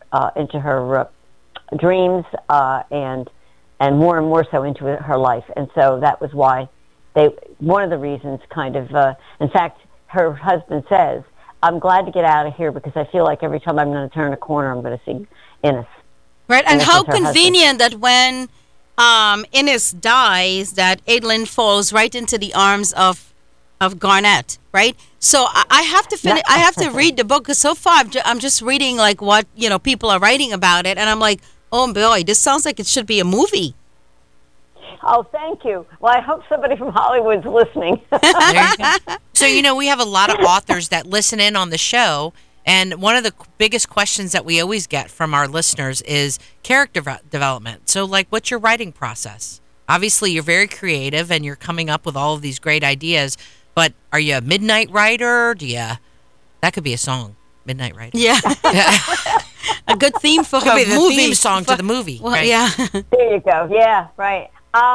dreams and more so into her life. And so that was why one of the reasons in fact, her husband says, I'm glad to get out of here because I feel like every time I'm going to turn a corner, I'm going to see Innes. Right, and how convenient that when Innes dies, that Adeline falls right into the arms of Garnett, right? So I have to finish. I have to read the book because so far I'm just reading like what people are writing about it, and I'm like, oh boy, this sounds like it should be a movie. Oh, thank you. Well, I hope somebody from Hollywood's listening. There you go. So we have a lot of authors that listen in on the show. And one of the biggest questions that we always get from our listeners is character development. So, what's your writing process? Obviously, you're very creative and you're coming up with all of these great ideas. But are you a midnight writer? That could be a song, Midnight Writer. Yeah. A good theme for her movie. Could be the theme song to the movie. Well, right? Yeah. There you go. Yeah, right.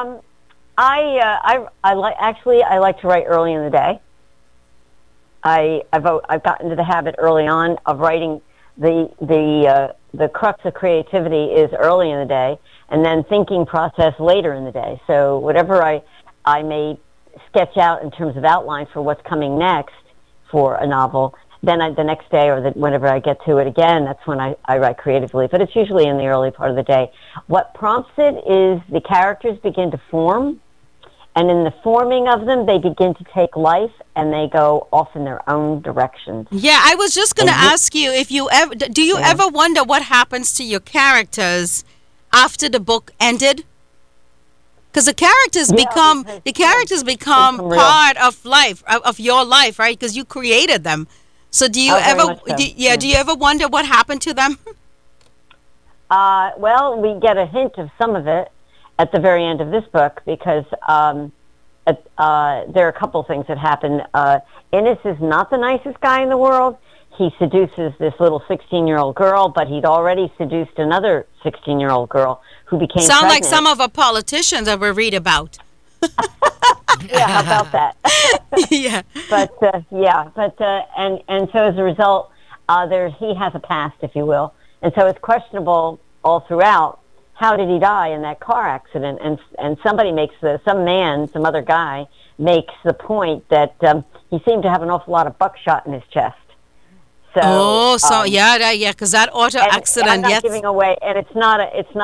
I like to write early in the day. I've gotten into the habit early on of writing the the crux of creativity is early in the day, and then thinking process later in the day. So whatever I may sketch out in terms of outline for what's coming next for a novel, then the next day or whenever I get to it again, that's when I write creatively. But it's usually in the early part of the day. What prompts it is the characters begin to form, and in the forming of them, they begin to take life, and they go off in their own directions. Yeah, I was just going to ask you if you ever do you ever wonder what happens to your characters after the book ended? Because the characters become part of life, of your life, right? Because you created them. So do you do you ever wonder what happened to them? Well, we get a hint of some of it at the very end of this book, because there are a couple things that happen. Innes is not the nicest guy in the world. He seduces this little 16-year-old girl, but he'd already seduced another 16-year-old girl who became Sound pregnant. like some of our politicians that we read about. Yeah, how about that? Yeah. And so as a result, he has a past, if you will, and so it's questionable all throughout. How did he die in that car accident? And somebody some other guy makes the point that he seemed to have an awful lot of buckshot in his chest. So, because that auto accident. I'm not giving away, and it's not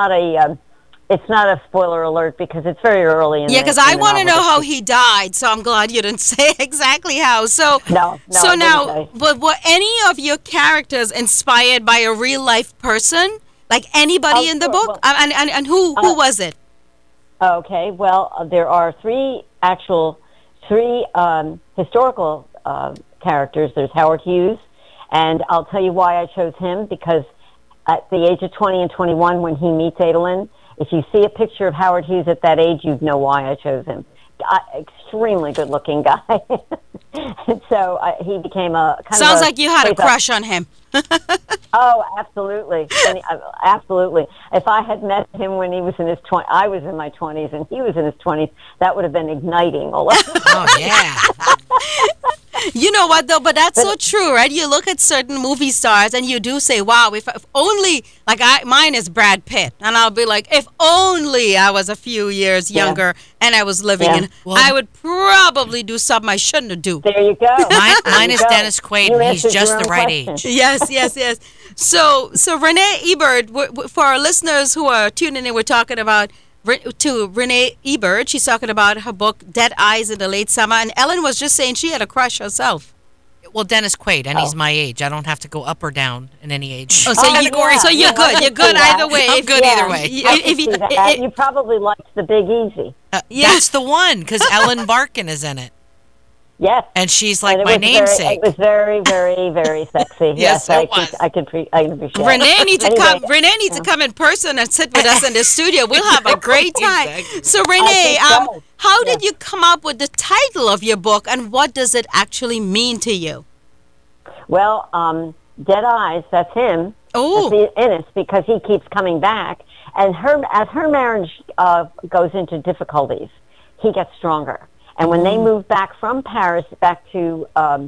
a spoiler alert because it's very early. Because I want to know how he died, so I'm glad you didn't say exactly how. So no. So now, but were any of your characters inspired by a real life person, like anybody in the book? Well, and who was it? Okay, well, there are three historical characters. There's Howard Hughes, and I'll tell you why I chose him, because at the age of 20 and 21, when he meets Adolin, if you see a picture of Howard Hughes at that age, you'd know why I chose him. Extremely good-looking guy. And so he became Sounds like you had a crush on him. Oh, absolutely. Absolutely. If I had met him when he was in his 20s, I was in my 20s and he was in his 20s, that would have been igniting. Oh, yeah. You know what, though? But that's so true, right? You look at certain movie stars and you do say, wow, if only, mine is Brad Pitt. And I'll be like, if only I was a few years younger and I was living in, I would probably do something I shouldn't have do. There you go. Mine is Dennis Quaid, and he's just the right age. Yes. So Renee Ebert, for our listeners who are tuning in, we're talking about Renee Ebert. She's talking about her book Dead Eyes in the Late Summer, and Ellen was just saying she had a crush herself. Well, Dennis Quaid, and he's my age. I don't have to go up or down in any age. So you're good. You're good either way. I'm good either way. You probably liked The Big Easy. That's the one, because Ellen Barkin is in it. Yes. And she's like my namesake. It was very, very, very sexy. Yes, it was. I can appreciate it. Renee needs to come. Renee needs to come in person and sit with us in the studio. We'll have a great time. Exactly. So Renee, how did you come up with the title of your book, and what does it actually mean to you? Well, Dead Eyes, that's him. Oh. That's Innes, because he keeps coming back. And as her marriage goes into difficulties, he gets stronger. And when they move back from Paris back to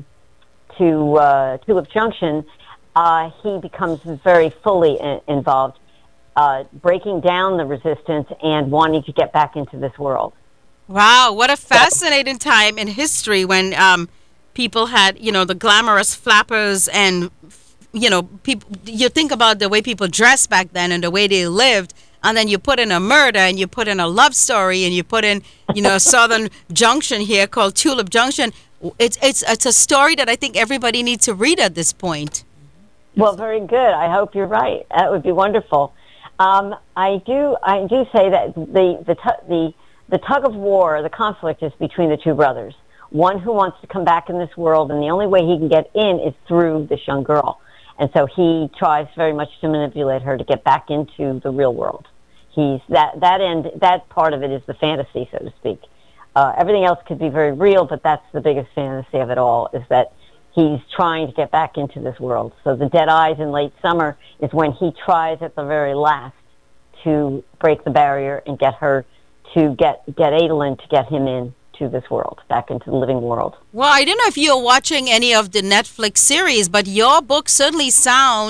Tulip Junction, he becomes very fully involved, breaking down the resistance and wanting to get back into this world. Wow, what a fascinating time in history when people had, the glamorous flappers and, people. You think about the way people dressed back then and the way they lived. And then you put in a murder, and you put in a love story, and you put in, Southern Junction here called Tulip Junction. It's a story that I think everybody needs to read at this point. Well, very good. I hope you're right. That would be wonderful. I do say that the tug of war, the conflict is between the two brothers. One who wants to come back in this world, and the only way he can get in is through this young girl. And so he tries very much to manipulate her to get back into the real world. That part of it is the fantasy, so to speak. Everything else could be very real, but that's the biggest fantasy of it all, is that he's trying to get back into this world. So the Dead Eyes in Late Summer is when he tries at the very last to break the barrier and get her to get Adolin to get him in to this world, back into the living world. Well, I don't know if you're watching any of the Netflix series, but your books certainly sound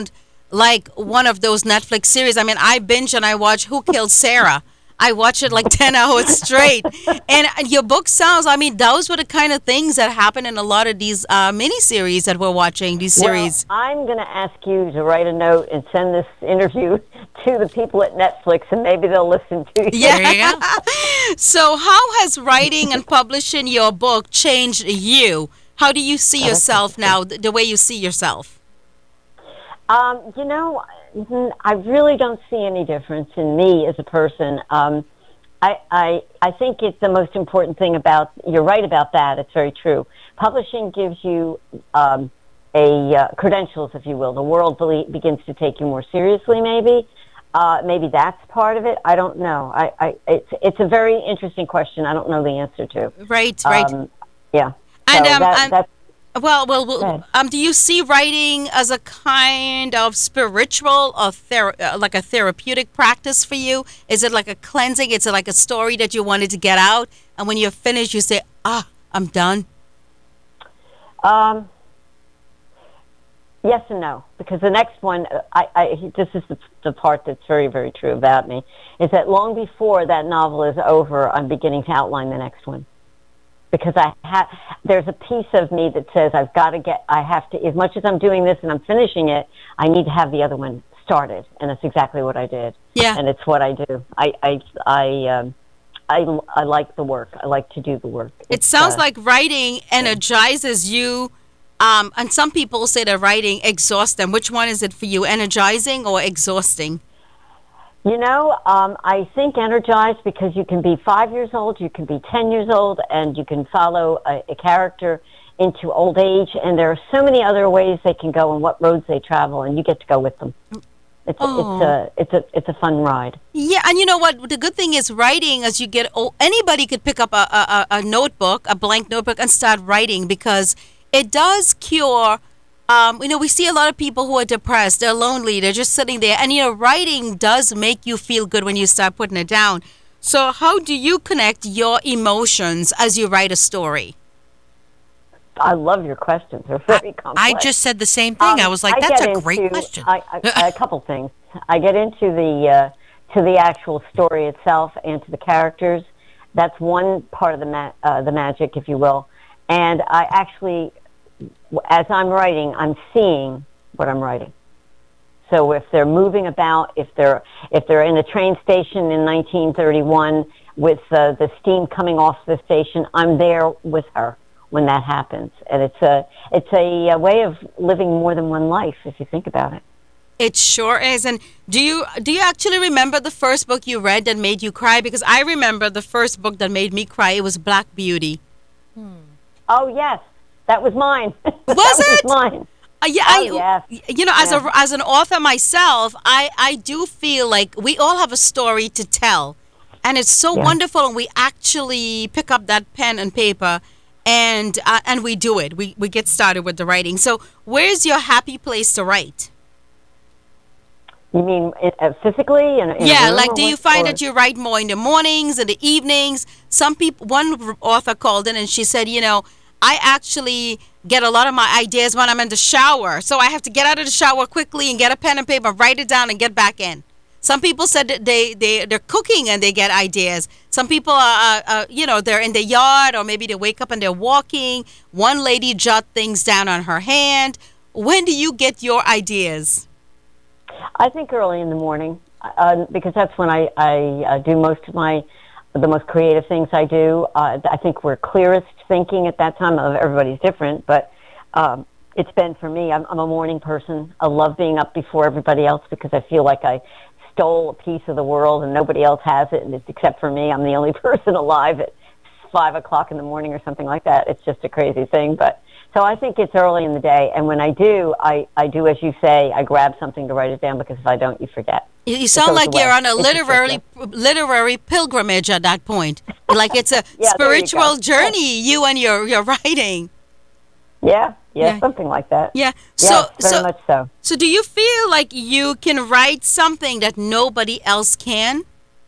like one of those Netflix series. I mean, I binge and I watch Who Killed Sarah. I watch it like 10 hours straight. And your book sounds, I mean, those were the kind of things that happen in a lot of these miniseries that we're watching, these series. Well, I'm going to ask you to write a note and send this interview to the people at Netflix, and maybe they'll listen to you. Yeah. There you go. So how has writing and publishing your book changed you? How do you see yourself now, the way you see yourself? You know, I really don't see any difference in me as a person. I think it's the most important thing about, you're right about that, it's very true. Publishing gives you credentials, if you will. The world begins to take you more seriously, maybe. Maybe that's part of it. I don't know. It's a very interesting question. I don't know the answer to. Right. Yeah. And, so that's do you see writing as a kind of spiritual or like a therapeutic practice for you? Is it like a cleansing? Is it like a story that you wanted to get out, and when you're finished, you say, I'm done? Yes and no, because the next one, this is the part that's very, very true about me, is that long before that novel is over, I'm beginning to outline the next one. Because there's a piece of me that says I have to, as much as I'm doing this and I'm finishing it, I need to have the other one started, and that's exactly what I did. Yeah. And it's what I do. I like the work. I like to do the work. It sounds like writing energizes you, and some people say that writing exhausts them. Which one is it for you, energizing or exhausting? You know, I think energized, because you can be 5 years old, you can be 10 years old, and you can follow a character into old age, and there are so many other ways they can go and what roads they travel, and you get to go with them. It's a fun ride. Yeah, and you know what? The good thing is writing, as you get old, anybody could pick up a notebook, a blank notebook, and start writing, because it does cure. We see a lot of people who are depressed, they're lonely, they're just sitting there. And, writing does make you feel good when you start putting it down. So how do you connect your emotions as you write a story? I love your questions. They're very complex. I just said the same thing. I was like, that's a great question. A couple things. I get into the actual story itself and to the characters. That's one part of the magic, if you will. And I actually, as I'm writing, I'm seeing what I'm writing. So if they're moving about, if they're in a train station in 1931 with the steam coming off the station, I'm there with her when that happens. And it's a way of living more than one life, if you think about it. It sure is. And do you actually remember the first book you read that made you cry? Because I remember the first book that made me cry. It was Black Beauty. Oh yes, that was mine. Was it? Mine. Yes. As an author myself, I do feel like we all have a story to tell, and it's so wonderful when we actually pick up that pen and paper, and we do it. We get started with the writing. So, where's your happy place to write? You mean physically? In a room, do you find that you write more in the mornings, in the evenings? Some people, one author called in and she said, I actually get a lot of my ideas when I'm in the shower. So I have to get out of the shower quickly and get a pen and paper, write it down and get back in. Some people said that they're cooking and they get ideas. Some people are they're in the yard, or maybe they wake up and they're walking. One lady jot things down on her hand. When do you get your ideas? I think early in the morning, because that's when I do most of the most creative things I do. I think we're clearest thinking at that time. Everybody's different, but it's been for me. I'm a morning person. I love being up before everybody else because I feel like I stole a piece of the world and nobody else has it, and it's except for me. I'm the only person alive at 5 o'clock in the morning or something like that. It's just a crazy thing, but. So I think it's early in the day, and when I do, I do as you say. I grab something to write it down, because if I don't, you forget. You sound like you're on a literary pilgrimage at that point. Like it's a spiritual journey. You and your writing. Yeah, something like that. Yeah. Very much so. So do you feel like you can write something that nobody else can?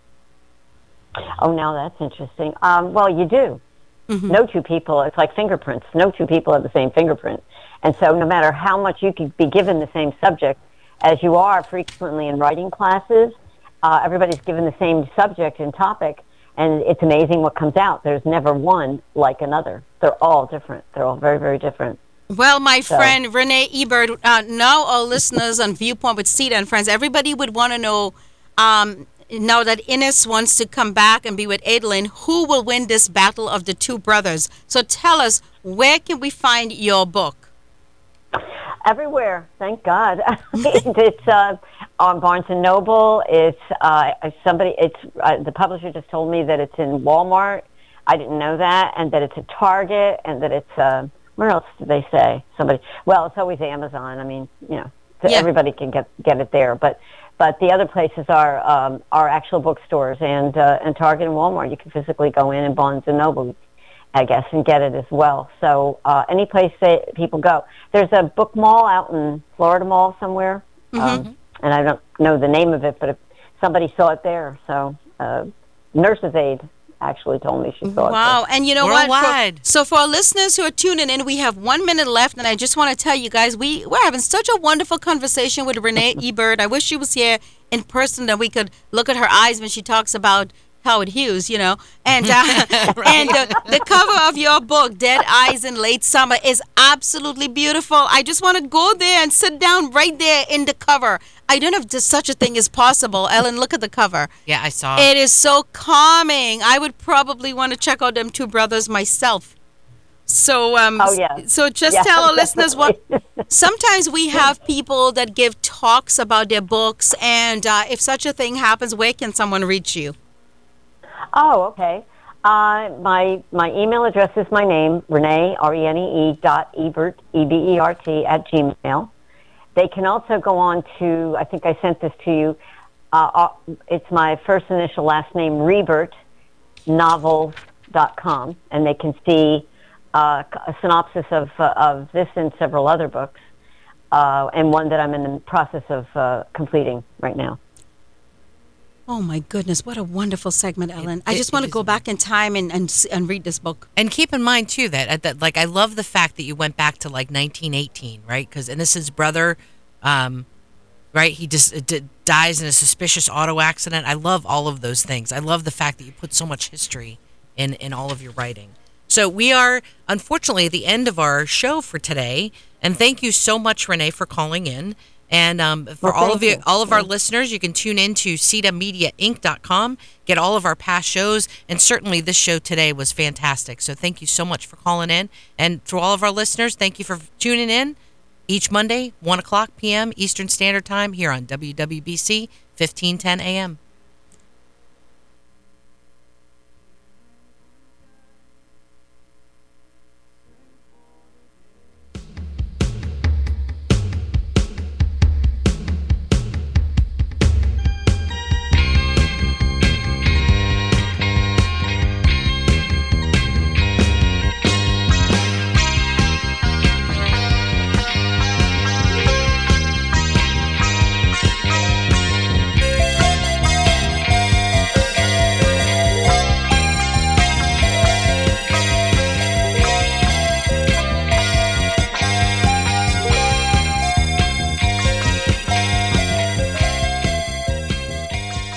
Oh, now that's interesting. Well, you do. Mm-hmm. No two people, it's like fingerprints. No two people have the same fingerprint. And so no matter how much you could be given the same subject as you are frequently in writing classes, everybody's given the same subject and topic, and it's amazing what comes out. There's never one like another. They're all different. They're all very, very different. Well, my friend Renee Ebert, now our listeners on Viewpoint with Sita and Friends, everybody would want to know, now that Ines wants to come back and be with Adolin, who will win this battle of the two brothers? So tell us, where can we find your book? Everywhere, thank God. It's on Barnes and Noble. It's the publisher just told me that it's in Walmart. I didn't know that, and that it's at Target, and that it's where else did they say? Well, it's always Amazon. I mean, everybody can get it there, but the other places are actual bookstores and Target and Walmart. You can physically go in, and Barnes and Noble, I guess, and get it as well. So any place that people go. There's a book mall out in Florida Mall somewhere, and I don't know the name of it, but somebody saw it there. So Nurse's Aid actually told me she saw it. Wow, and you know Worldwide. what? So for our listeners who are tuning in, we have 1 minute left, and I just want to tell you guys, we're having such a wonderful conversation with Renee Ebert. I wish she was here in person, that we could look at her eyes when she talks about Howard Hughes, and and the cover of your book, Dead Eyes in Late Summer, is absolutely beautiful. I just want to go there and sit down right there in the cover. I don't know if such a thing is possible. Ellen, look at the cover. Yeah, I saw it. It is so calming. I would probably want to check out them two brothers myself. So, so just tell our listeners what. Sometimes we have people that give talks about their books, and if such a thing happens, where can someone reach you? Oh, okay. My email address is my name, Renee, RENE.Ebert, EBERT, @gmail. They can also go on to, I think I sent this to you, it's my first initial last name, RebertNovels.com, and they can see a synopsis of this and several other books, and one that I'm in the process of completing right now. Oh my goodness, what a wonderful segment, Ellen. I just want to go back in time and read this book. And keep in mind, too, that like, I love the fact that you went back to, like, 1918, right? Because Innocent's brother, right, he just dies in a suspicious auto accident. I love all of those things. I love the fact that you put so much history in all of your writing. So we are, unfortunately, at the end of our show for today. And thank you so much, Renee, for calling in. And for all of our listeners, you can tune in to CETAMediaInc.com, get all of our past shows, and certainly this show today was fantastic. So thank you so much for calling in. And to all of our listeners, thank you for tuning in each Monday, 1 o'clock p.m. Eastern Standard Time here on WWBC 1510 AM.